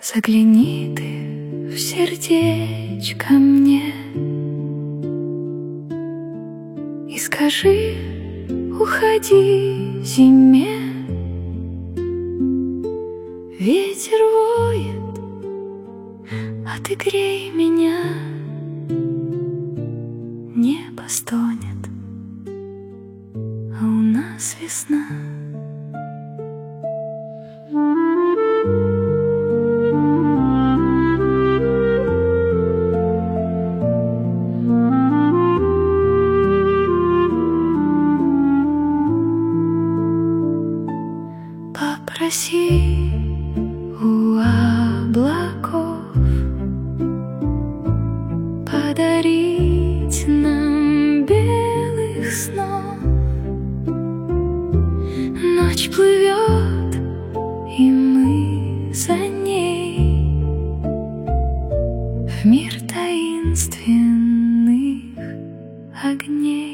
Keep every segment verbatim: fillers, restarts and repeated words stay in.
Загляни ты в сердечко мне и скажи: уходи зиме. Ветер воет, а ты грей меня. Небо стонет, а у нас весна. Попроси у облаков подарить нам белых снов. Ночь плывет, и мы за ней в мир таинственных огней.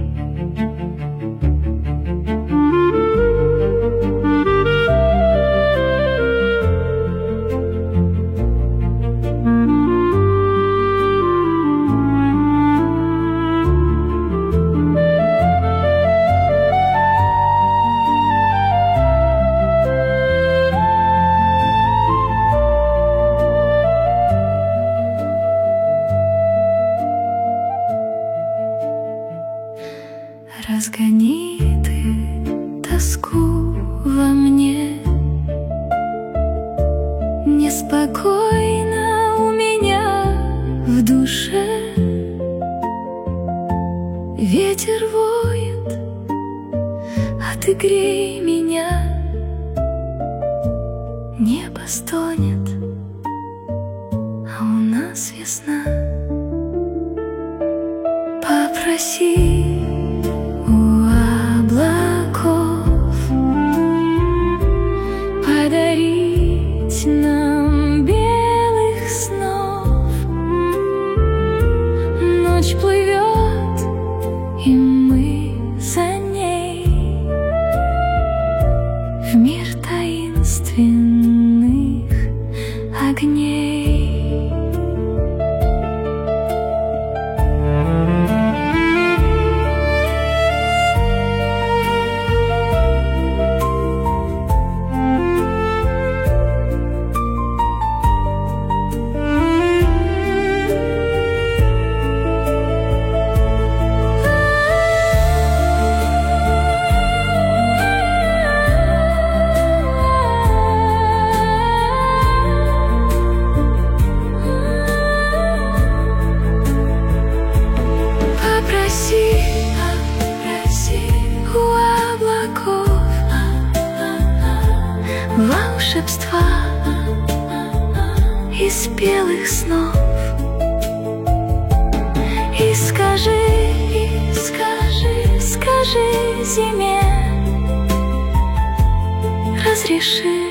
Разгони ты тоску во мне. Неспокойно у меня в душе. Ветер воет, а ты грей меня. Небо стонет, а у нас весна. Попроси подарить нам белых снов. Ночь плывет, и мы за ней в мир таинственных огней. Волшебства из белых снов. И скажи, и скажи, скажи зиме, разреши